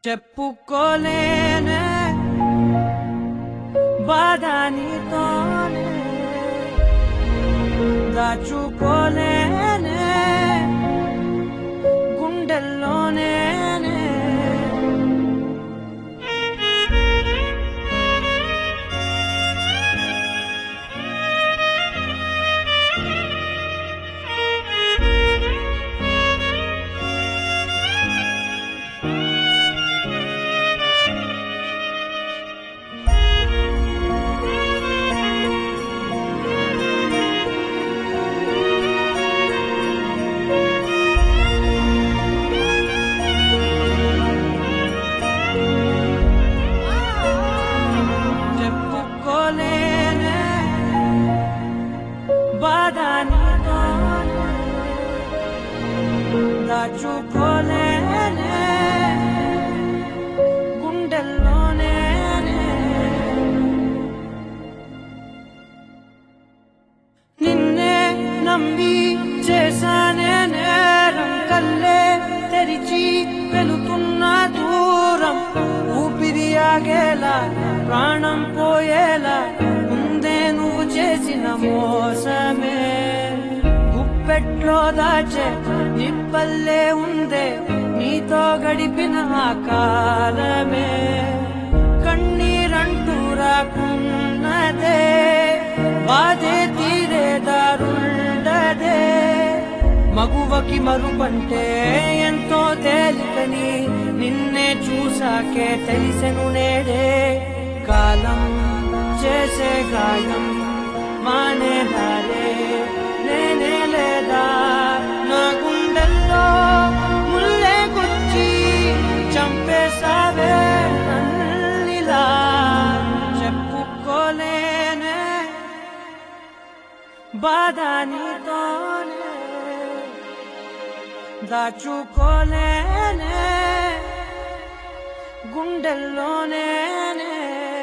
చెప్పుకోలేనే బాధ నీతోనే దాచుకోలేనే గుండెల్లోనే దాచుకోలేనే గుండెల్లోనే నిన్నే నమ్మి చేశానే నేరం కల్లే తెరిచి వెళుతున్న దూరం ఊపిరి ఆగేలా ప్రాణం పోయేలా ముందే నువ్వు చేసిన మోసమే గుప్పెట్లో దాచే నిప్పల్లే ఉందే నీతో గడిపిన ఆ కాలమే కన్నీరంటూ రాకున్నదే బాధే తీరే దారుండదే మగువకి మరుపంటే ఎంతో తేలికని నిన్నే చూసాకే తెలిసెను నేడే కాలం చేసే గాయం మానేదారే నేనే లేదా నా గుండెల్లో ముల్లే గుచ్చి చంపేసావే నన్నిలా చెప్పుకోలేనే బాధ నీతోనే దాచుకోలేనే గుండెల్లోనే